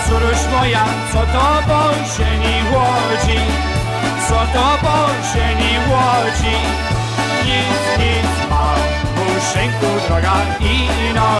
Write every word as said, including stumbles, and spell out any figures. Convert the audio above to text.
Córuś moja, co to Bozieni łodzi, co to Bozieni łodzi. Nic, nic, ma w uszynku droga ino.